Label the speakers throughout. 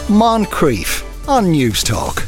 Speaker 1: Moncrief on News Talk.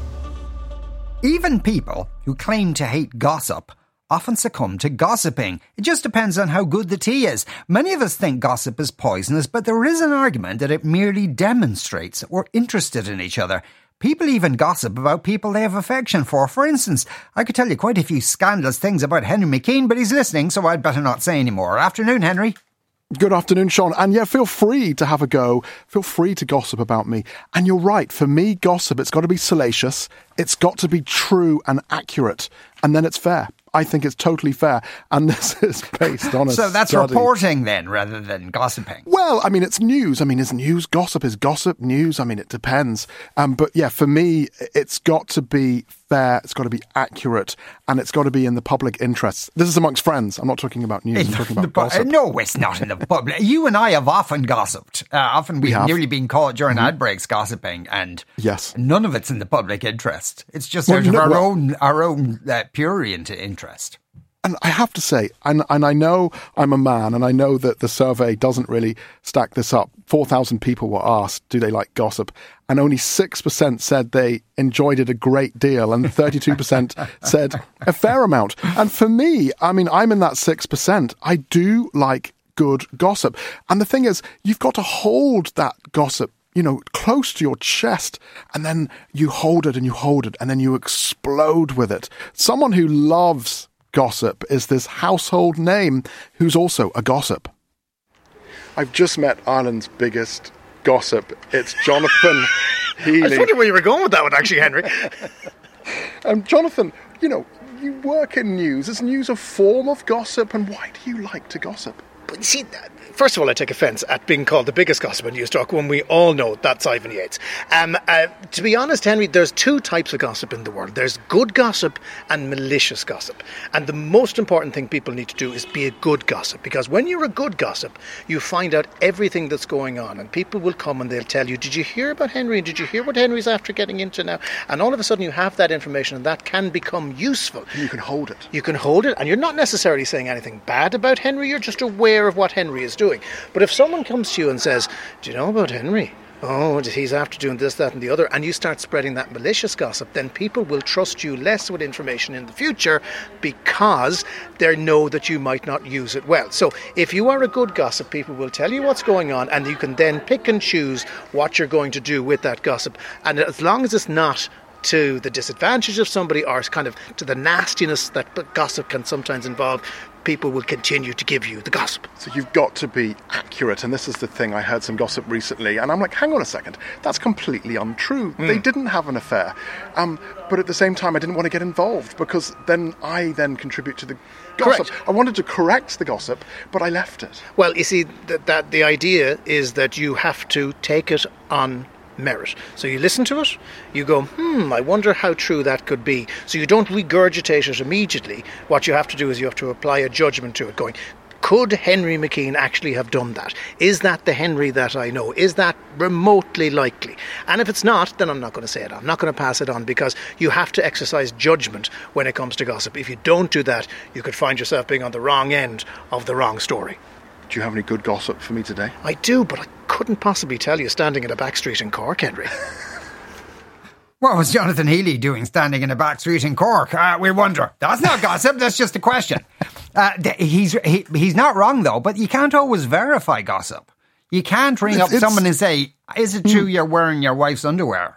Speaker 2: Even people who claim to hate gossip often succumb to gossiping. It just depends on how good the tea is. Many of us think gossip is poisonous, but there is an argument that it merely demonstrates that we're interested in each other. People even gossip about people they have affection for. For instance, I could tell you quite a few scandalous things about Henry McKean, but he's listening, so I'd better not say any more. Afternoon, Henry.
Speaker 3: Good afternoon, Sean. And yeah, feel free to have a go. Feel free to gossip about me. And you're right. For me, gossip, it's got to be salacious. It's got to be true and accurate. And then it's fair. I think it's totally fair. And this is based on a
Speaker 2: So that's
Speaker 3: study.
Speaker 2: reporting then, rather than gossiping.
Speaker 3: Well, I mean, it's news. I mean, is news gossip? Is gossip news? I mean, it depends. But yeah, for me, it's got to be fair. It's got to be accurate. And it's got to be in the public interest. This is amongst friends. I'm not talking about news. I'm talking about gossip.
Speaker 2: No, it's not in the public. You and I have often gossiped. Often we've nearly been caught during outbreaks gossiping, and
Speaker 3: yes,
Speaker 2: none of it's in the public interest. It's just out of our own pure interest.
Speaker 3: And I have to say, and I know I'm a man, and I know that the survey doesn't really stack this up. 4,000 people were asked, do they like gossip? And only 6% said they enjoyed it a great deal, and 32% said a fair amount. And for me, I mean, I'm in that 6%. I do like good gossip. And the thing is, you've got to hold that gossip, you know, close to your chest, and then you hold it, and then you explode with it. Someone who loves gossip is this household name who's also a gossip. I've just met Ireland's biggest gossip. It's Jonathan Healy.
Speaker 4: I was wondering where you were going with that one, actually, Henry.
Speaker 3: Jonathan, you know, you work in news. Is news a form of gossip, and why do you like to gossip?
Speaker 4: But see, first of all, I take offence at being called the biggest gossip in News Talk when we all know that's Ivan Yates. To be honest, Henry, there's two types of gossip in the world. There's good gossip and malicious gossip. And the most important thing people need to do is be a good gossip. Because when you're a good gossip, you find out everything that's going on. And people will come and they'll tell you, did you hear about Henry? And did you hear what Henry's after getting into now? And all of a sudden you have that information, and that can become useful.
Speaker 3: You can hold it.
Speaker 4: You can hold it, and you're not necessarily saying anything bad about Henry. You're just aware of what Henry is doing. But if someone comes to you and says, do you know about Henry? Oh, he's after doing this, that and the other, and you start spreading that malicious gossip, then people will trust you less with information in the future because they know that you might not use it well. So if you are a good gossip, people will tell you what's going on, and you can then pick and choose what you're going to do with that gossip. And as long as it's not to the disadvantage of somebody or kind of to the nastiness that gossip can sometimes involve, people will continue to give you the gossip.
Speaker 3: So you've got to be accurate, and this is the thing. I heard some gossip recently, and I'm like, hang on a second, that's completely untrue. They didn't have an affair. But at the same time, I didn't want to get involved, because then I contribute to the gossip.
Speaker 4: Correct.
Speaker 3: I wanted to correct the gossip, but I left it.
Speaker 4: Well, you see, that the idea is that you have to take it on merit. So you listen to it, you go, I wonder how true that could be. So you don't regurgitate it immediately. What you have to do is you have to apply a judgment to it, going, could Henry McKean actually have done that? Is that the Henry that I know? Is that remotely likely? And if it's not, then I'm not going to say it. I'm not going to pass it on, because you have to exercise judgment when it comes to gossip. If you don't do that, you could find yourself being on the wrong end of the wrong story.
Speaker 3: Do you have any good gossip for me today?
Speaker 4: I do, but I couldn't possibly tell you standing in a back street in Cork, Henry.
Speaker 2: What was Jonathan Healy doing standing in a back street in Cork? We wonder. That's not gossip, that's just a question. He's not wrong, though, but you can't always verify gossip. You can't ring up someone and say, is it true you're wearing your wife's underwear?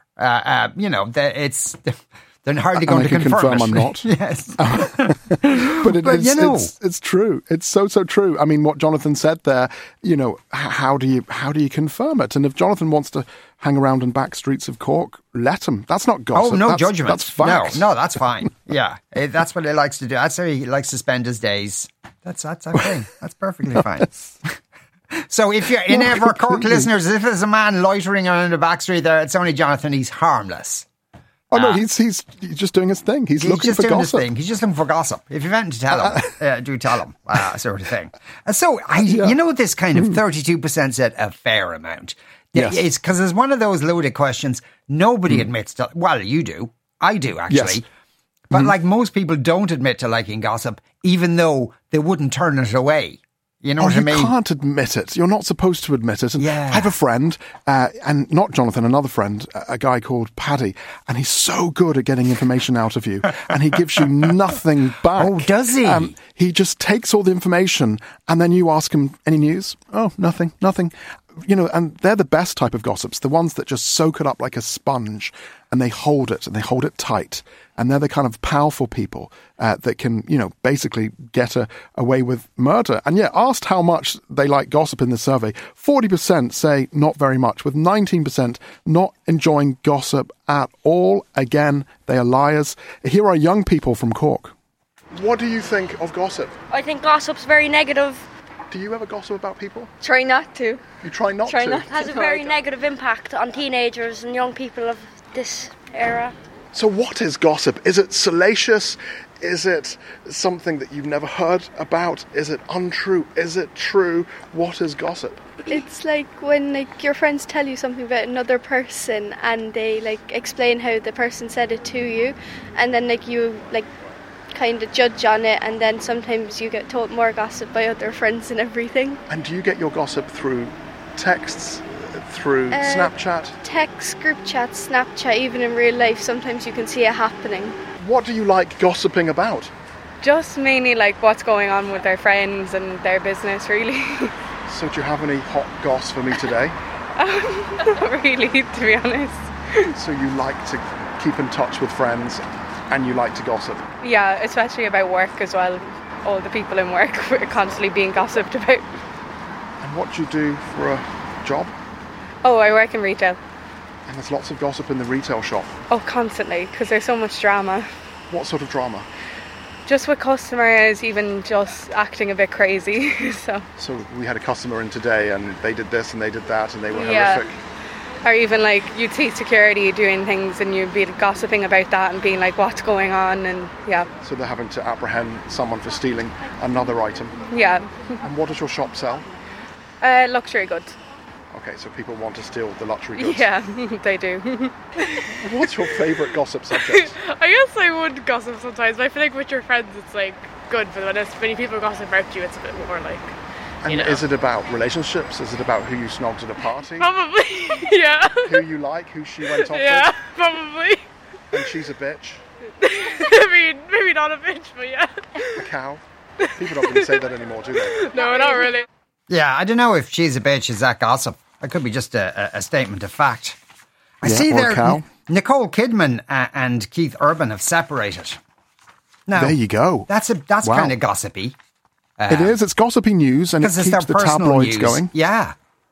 Speaker 2: They're hardly going to confirm
Speaker 3: I'm not.
Speaker 2: Yes.
Speaker 3: But it's true. It's so true. I mean, what Jonathan said there, you know, how do you confirm it? And if Jonathan wants to hang around in back streets of Cork, let him. That's not gossip.
Speaker 2: Oh, no judgment.
Speaker 3: That's facts.
Speaker 2: No, that's fine. Yeah, that's what he likes to do. That's how he likes to spend his days. That's okay. That's perfectly fine. So if you're in ever Cork listeners, if there's a man loitering around the back street there, it's only Jonathan. He's harmless.
Speaker 3: Oh no, he's just doing his thing. He's looking
Speaker 2: just
Speaker 3: for
Speaker 2: doing
Speaker 3: gossip.
Speaker 2: His thing. He's just looking for gossip. If you've anything to tell him, do tell him, sort of thing. So you know, this kind of 32% said a fair amount.
Speaker 3: Yes.
Speaker 2: It's because it's one of those loaded questions. Nobody admits to. Well, you do. I do actually.
Speaker 3: Yes.
Speaker 2: But like most people don't admit to liking gossip, even though they wouldn't turn it away. You know what I mean?
Speaker 3: You can't admit it. You're not supposed to admit it. And
Speaker 2: Yeah.
Speaker 3: I have a friend, and not Jonathan, another friend, a guy called Paddy, and he's so good at getting information out of you, and he gives you nothing back.
Speaker 2: Oh, does he?
Speaker 3: He just takes all the information, and then you ask him, any news? Oh, nothing. You know, and they're the best type of gossips, the ones that just soak it up like a sponge, and they hold it tight. And they're the kind of powerful people that can, you know, basically get away with murder. And yeah, asked how much they like gossip in the survey, 40% say not very much, with 19% not enjoying gossip at all. Again, they are liars. Here are young people from Cork. What do you think of gossip?
Speaker 5: I think gossip's very negative.
Speaker 3: Do you ever gossip about people?
Speaker 5: Try not to.
Speaker 3: You try not to?
Speaker 5: It has a very negative impact on teenagers and young people of this era.
Speaker 3: So what is gossip? Is it salacious? Is it something that you've never heard about? Is it untrue? Is it true? What is gossip?
Speaker 6: It's like when your friends tell you something about another person and they explain how the person said it to you, and then you kind of judge on it, and then sometimes you get told more gossip by other friends and everything.
Speaker 3: And do you get your gossip through texts, through Snapchat?
Speaker 6: Text, group chats, Snapchat, even in real life, sometimes you can see it happening.
Speaker 3: What do you like gossiping about?
Speaker 7: Just mainly what's going on with their friends and their business, really.
Speaker 3: So do you have any hot goss for me today?
Speaker 7: Not really, to be honest.
Speaker 3: So you like to keep in touch with friends and you like to gossip?
Speaker 7: Yeah, especially about work as well. All the people in work are constantly being gossiped about.
Speaker 3: And what do you do for a job?
Speaker 7: Oh, I work in retail.
Speaker 3: And there's lots of gossip in the retail shop.
Speaker 7: Oh, constantly, because there's so much drama.
Speaker 3: What sort of drama?
Speaker 7: Just with customers, even just acting a bit crazy. So
Speaker 3: we had a customer in today and they did this and they did that and they were horrific.
Speaker 7: Or even you'd see security doing things and you'd be gossiping about that and being like, what's going on? And yeah.
Speaker 3: So they're having to apprehend someone for stealing another item.
Speaker 7: Yeah.
Speaker 3: And what does your shop sell?
Speaker 7: Luxury goods.
Speaker 3: Okay, so people want to steal the luxury goods.
Speaker 7: Yeah, they do.
Speaker 3: What's your favourite gossip subject?
Speaker 8: I guess I would gossip sometimes, but I feel like with your friends it's good, but when people gossip about you it's a bit more
Speaker 3: And is it about relationships? Is it about who you snogged at a party?
Speaker 8: Probably, yeah.
Speaker 3: Who you like, who she went off with?
Speaker 8: Yeah, probably.
Speaker 3: And she's a bitch?
Speaker 8: maybe not a bitch, but yeah.
Speaker 3: A cow? People don't really say that anymore, do they?
Speaker 8: No, not really.
Speaker 2: Yeah, I don't know if she's a bitch, is that gossip? It could be just a statement of fact. I see there, Nicole Kidman and Keith Urban have separated. Now,
Speaker 3: there you go.
Speaker 2: That's kind of gossipy.
Speaker 3: It is. It's gossipy news, and it keeps the tabloids going.
Speaker 2: Yeah.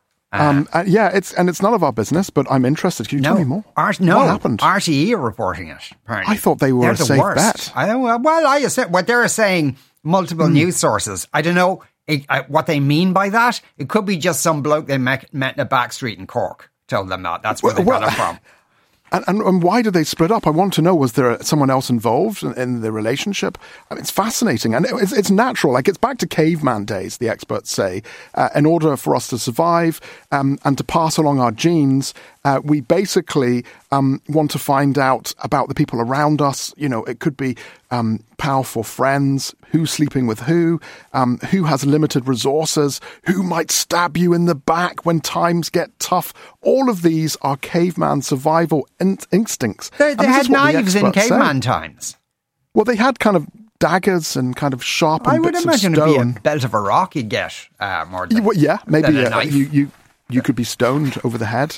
Speaker 3: It's none of our business, but I'm interested. Can you tell me more? What happened?
Speaker 2: RTE are reporting it, apparently.
Speaker 3: I thought they were a safe bet.
Speaker 2: What they're saying, multiple news sources. I don't know what they mean by that. It could be just some bloke they met in a back street in Cork told them that. That's where they got it from.
Speaker 3: And why did they split up? I want to know, was there someone else involved in the relationship? I mean, it's fascinating. And it's natural. It's back to caveman days, the experts say. In order for us to survive and to pass along our genes, we basically want to find out about the people around us. You know, it could be powerful friends, who's sleeping with who has limited resources, who might stab you in the back when times get tough. All of these are caveman survival instincts.
Speaker 2: They had knives in caveman times.
Speaker 3: Well, they had kind of daggers and kind of sharpened bits of stone.
Speaker 2: I would imagine it'd be a belt of a rock you'd get more than
Speaker 3: maybe
Speaker 2: a knife.
Speaker 3: You could be stoned over the head,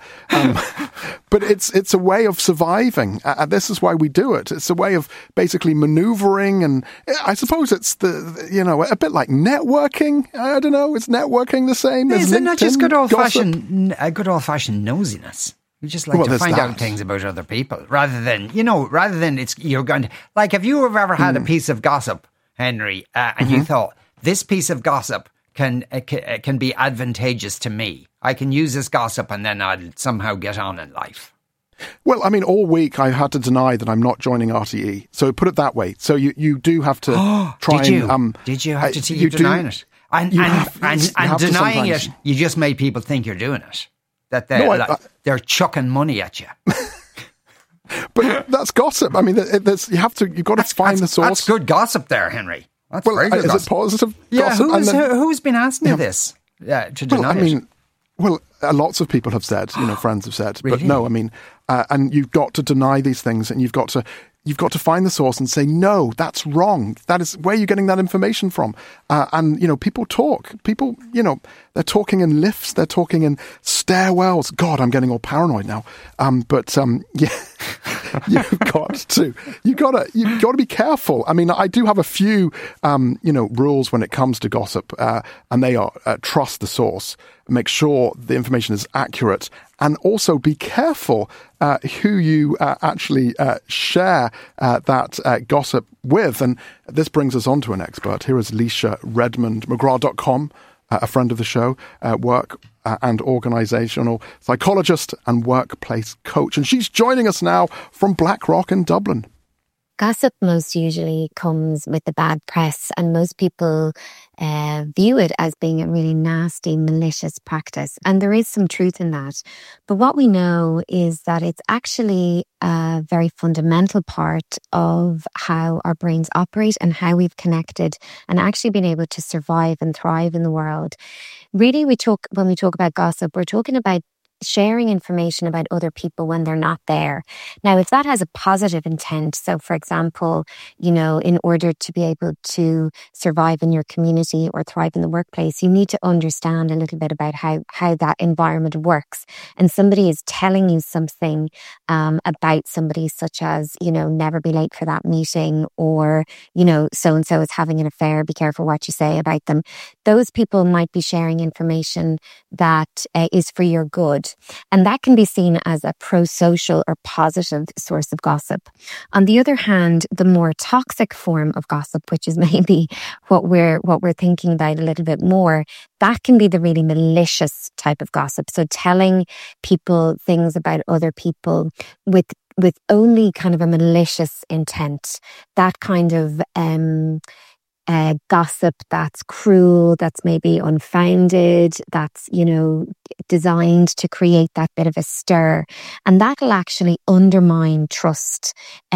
Speaker 3: but it's a way of surviving. This is why we do it. It's a way of basically manoeuvring, and I suppose it's a bit like networking. I don't know. Is networking the same?
Speaker 2: Is it not just good old fashioned nosiness? You just like to find out things about other people, rather than you're going to have you ever had a piece of gossip, Henry, and you thought this piece of gossip can be advantageous to me. I can use this gossip and then I'll somehow get on in life.
Speaker 3: Well, I mean, all week I had to deny that I'm not joining RTE. So put it that way. So you do have to try and...
Speaker 2: Did you have to you denying it? And denying it, you just made people think you're doing it. That they're chucking money at you.
Speaker 3: But that's gossip. I mean, you've got to find the source.
Speaker 2: That's good gossip there, Henry. That's
Speaker 3: well,
Speaker 2: very good
Speaker 3: is
Speaker 2: gossip.
Speaker 3: it positive
Speaker 2: Yeah,
Speaker 3: gossip?
Speaker 2: who's been asking you this? Yeah, to deny it.
Speaker 3: Well, lots of people have said, friends have said,
Speaker 2: Really?
Speaker 3: but no, and you've got to deny these things, and you've got to find the source and say, no, that's wrong. That is where you're getting that information from. And people talk. People, they're talking in lifts. They're talking in stairwells. God, I'm getting all paranoid now. You've got to be careful. I mean, I do have a few, rules when it comes to gossip, and they are trust the source, make sure the information is accurate, and also be careful who you actually share that gossip with. And this brings us on to an expert. Here is Leisha Redmond, McGrath.com, a friend of the show, work and organisational psychologist and workplace coach. And she's joining us now from Blackrock in Dublin.
Speaker 9: Gossip most usually comes with the bad press, and most people view it as being a really nasty, malicious practice. And there is some truth in that. But what we know is that it's actually a very fundamental part of how our brains operate and how we've connected and actually been able to survive and thrive in the world. Really, when we talk about gossip, we're talking about sharing information about other people when they're not there. Now, if that has a positive intent, so for example, in order to be able to survive in your community or thrive in the workplace, you need to understand a little bit about how that environment works. And somebody is telling you something about somebody, such as, never be late for that meeting, or, so-and-so is having an affair, be careful what you say about them. Those people might be sharing information that is for your good. And that can be seen as a pro-social or positive source of gossip. On the other hand, the more toxic form of gossip, which is maybe what we're thinking about a little bit more, that can be the really malicious type of gossip. So telling people things about other people with only kind of a malicious intent. That kind of gossip that's cruel, that's maybe unfounded, that's, designed to create that bit of a stir. And that'll actually undermine trust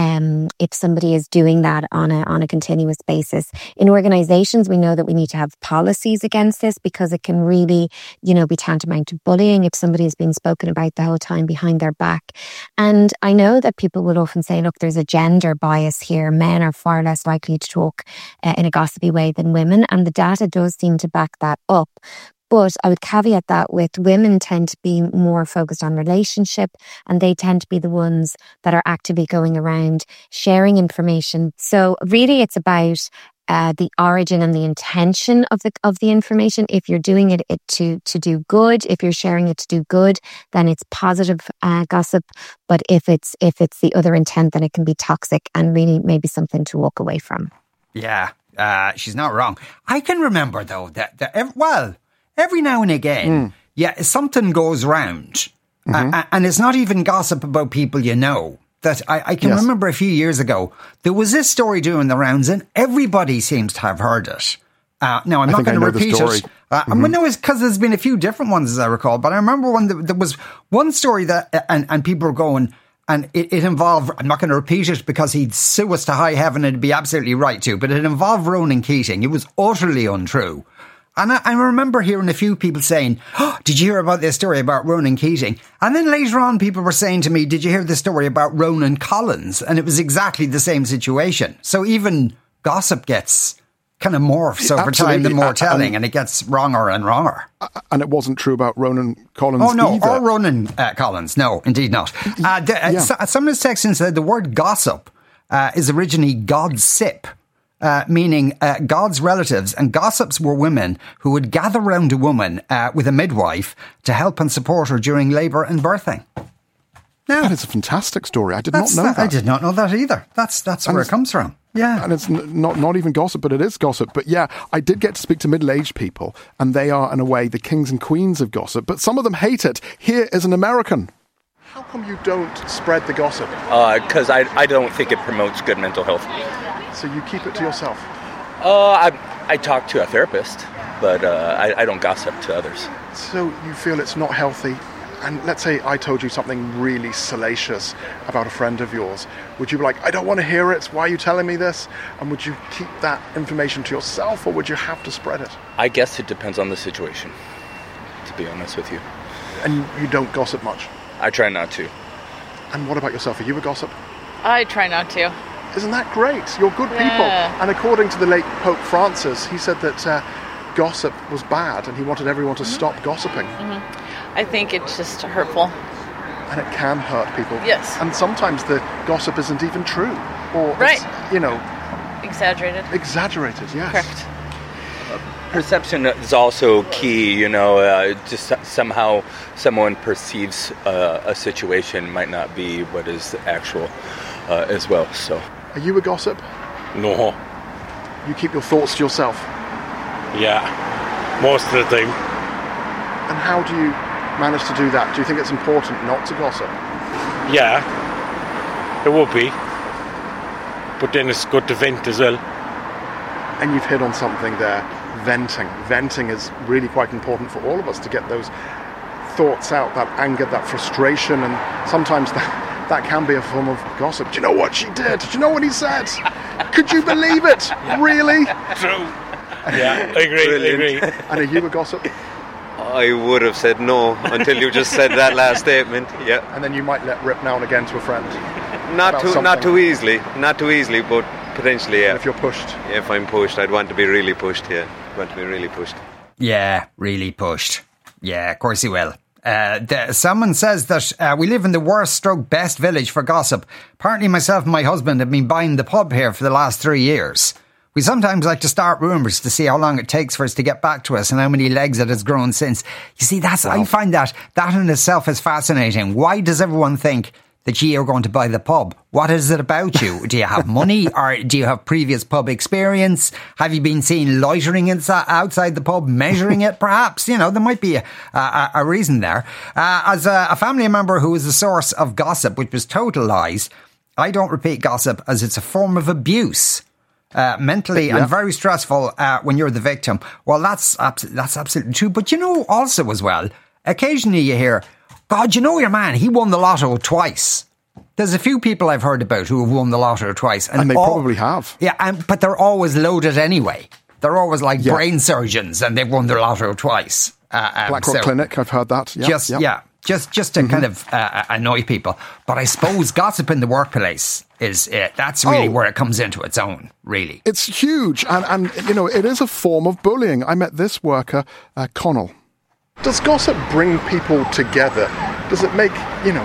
Speaker 9: if somebody is doing that on a continuous basis. In organizations, we know that we need to have policies against this, because it can really, be tantamount to bullying if somebody is being spoken about the whole time behind their back. And I know that people will often say, look, there's a gender bias here. Men are far less likely to talk in a gossipy way than women, and the data does seem to back that up. But I would caveat that with women tend to be more focused on relationship, and they tend to be the ones that are actively going around sharing information. So really it's about the origin and the intention of the information. If you're doing it to do good, if you're sharing it to do good, then it's positive gossip. But if it's the other intent, then it can be toxic and really maybe something to walk away from.
Speaker 2: Yeah, she's not wrong. I can remember though that every now and again, something goes round, and it's not even gossip about people that I can remember a few years ago, there was this story doing the rounds, and everybody seems to have heard it. Now, I'm not going to repeat it. No, it's because there's been a few different ones, as I recall. But I remember when there was one story that, and people were going, and it involved, I'm not going to repeat it because he'd sue us to high heaven and it'd be absolutely right to, but it involved Ronan Keating. It was utterly untrue. And I remember hearing a few people saying, oh, did you hear about this story about Ronan Keating? And then later on, people were saying to me, did you hear the story about Ronan Collins? And it was exactly the same situation. So even gossip gets kind of morphs over time, the more telling, and it gets wronger and wronger.
Speaker 3: And it wasn't true about Ronan Collins
Speaker 2: either.
Speaker 3: or
Speaker 2: Ronan Collins. No, indeed not. Someone has texted and said the word gossip is originally godsip. Meaning God's relatives, and gossips were women who would gather round a woman with a midwife to help and support her during labour and birthing. Now,
Speaker 3: that is a fantastic story. I did not know that.
Speaker 2: I did not know that either. That's where it comes from. Yeah.
Speaker 3: And it's not even gossip, but it is gossip. But yeah, I did get to speak to middle-aged people, and they are, in a way, the kings and queens of gossip. But some of them hate it. Here is an American. How come you don't spread the gossip?
Speaker 10: Because I don't think it promotes good mental health.
Speaker 3: So you keep it to yourself?
Speaker 10: I talk to a therapist, but I don't gossip to others.
Speaker 3: So you feel it's not healthy And let's say I told you something really salacious about a friend of yours. Would you be like, I don't want to hear it, why are you telling me this? And would you keep that information to yourself, or would you have to spread it?
Speaker 10: I guess it depends on the situation, to be honest with you.
Speaker 3: And you don't gossip much?
Speaker 10: I try not to.
Speaker 3: And what about yourself? Are you a gossip?
Speaker 7: I try not to.
Speaker 3: Isn't that great? You're good people. And according to the late Pope Francis, he said that gossip was bad and he wanted everyone to stop gossiping.
Speaker 7: I think it's just hurtful.
Speaker 3: And it can hurt people.
Speaker 7: Yes.
Speaker 3: And sometimes the gossip isn't even true. Or
Speaker 7: right.
Speaker 3: It's,
Speaker 7: Exaggerated.
Speaker 3: Exaggerated, yes.
Speaker 7: Correct.
Speaker 10: Perception is also key, just somehow someone perceives a situation might not be what is actual as well. So,
Speaker 3: are you a gossip?
Speaker 11: No.
Speaker 3: You keep your thoughts to yourself?
Speaker 11: Yeah, most of the time.
Speaker 3: And how do you manage to do that? Do you think it's important not to gossip?
Speaker 11: Yeah, it would be. But then it's good to vent as well.
Speaker 3: And you've hit on something there. Venting. Venting is really quite important for all of us to get those thoughts out, that anger, that frustration, and sometimes that can be a form of gossip. Do you know what she did? Do you know what he said? Could you believe it? Really?
Speaker 11: True. Yeah, I agree.
Speaker 3: And are you a gossip?
Speaker 12: I would have said no until you just said that last statement. Yeah.
Speaker 3: And then you might let rip now and again to a friend.
Speaker 12: Not too easily, but potentially, yeah.
Speaker 3: If you're pushed.
Speaker 12: If I'm pushed, I'd want to be really pushed, yeah.
Speaker 2: Yeah, really pushed. Yeah, of course he will. Someone says that we live in the worst stroke best village for gossip. Apparently myself and my husband have been buying the pub here for the last 3 years. We sometimes like to start rumours to see how long it takes for us to get back to us and how many legs it has grown since. You see, I find that in itself is fascinating. Why does everyone think that you are going to buy the pub? What is it about you? Do you have money, or do you have previous pub experience? Have you been seen loitering outside the pub, measuring it perhaps? There might be a reason there. As a family member who is a source of gossip, which was total lies, I don't repeat gossip as it's a form of abuse. Mentally and very stressful when you're the victim. Well, that's absolutely true. But also as well, occasionally you hear, God, your man, he won the lotto twice. There's a few people I've heard about who have won the lotto twice.
Speaker 3: And they probably have.
Speaker 2: Yeah, but they're always loaded anyway. They're always like brain surgeons and they've won their lotto twice.
Speaker 3: BlackRock Clinic, I've heard that.
Speaker 2: Just to kind of annoy people. But I suppose gossip in the workplace that's really where it comes into its own, really.
Speaker 3: It's huge. And it is a form of bullying. I met this worker, Connell. Does gossip bring people together? Does it make, you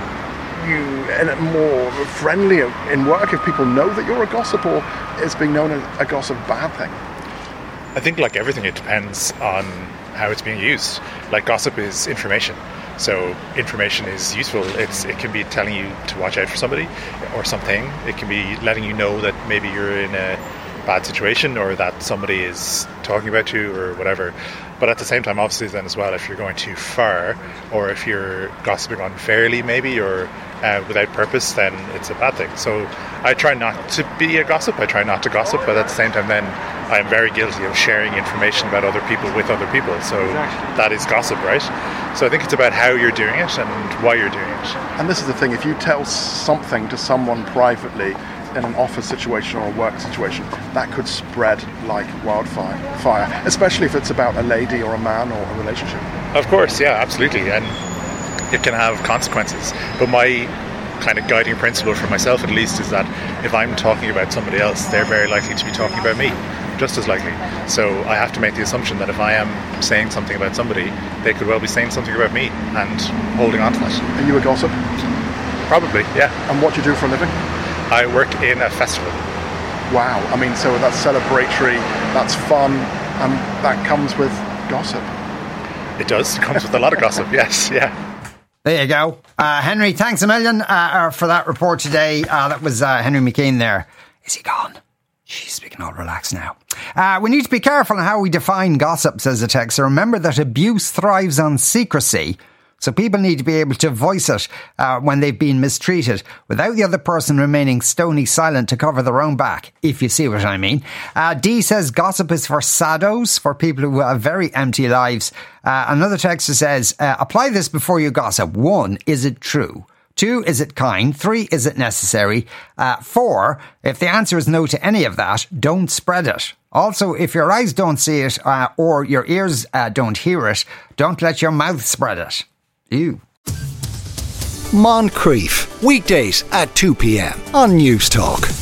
Speaker 3: more friendly in work if people know that you're a gossip, or is being known as a gossip a bad thing?
Speaker 13: I think like everything, it depends on how it's being used. Like gossip is information. So information is useful. It can be telling you to watch out for somebody or something. It can be letting you know that maybe you're in a bad situation or that somebody is talking about you or whatever. But at the same time, obviously then as well, if you're going too far or if you're gossiping unfairly maybe or without purpose, then it's a bad thing. So I try not to be a gossip. I try not to gossip, but at the same time then I am very guilty of sharing information about other people with other people. So that is gossip, right? So I think it's about how you're doing it and why you're doing it.
Speaker 3: And this is the thing, if you tell something to someone privately in an office situation or a work situation, that could spread like wildfire, especially if it's about a lady or a man or a relationship.
Speaker 13: Of course, yeah, absolutely. And it can have consequences. But my kind of guiding principle for myself at least is that if I'm talking about somebody else, they're very likely to be talking about me, just as likely. So I have to make the assumption that if I am saying something about somebody, they could well be saying something about me and holding on to that.
Speaker 3: Are you a gossip?
Speaker 13: Probably, yeah.
Speaker 3: And what do you do for a living?
Speaker 13: I work in a festival.
Speaker 3: Wow, I mean, so that's celebratory, that's fun, and that comes with gossip.
Speaker 13: It does, it comes with a lot of gossip, yes, yeah.
Speaker 2: There you go. Henry, thanks a million for that report today. That was Henry McKean there. Is he gone? Jeez, we can all relax now. We need to be careful on how we define gossip, says the texter. Remember that abuse thrives on secrecy. So people need to be able to voice it when they've been mistreated without the other person remaining stony silent to cover their own back, if you see what I mean. D says gossip is for saddos, for people who have very empty lives. Another texter says, apply this before you gossip. 1, is it true? 2, is it kind? 3, is it necessary? 4, if the answer is no to any of that, don't spread it. Also, if your eyes don't see it or your ears don't hear it, don't let your mouth spread it. Ew.
Speaker 1: Moncrief, weekdays at 2 p.m. on News Talk.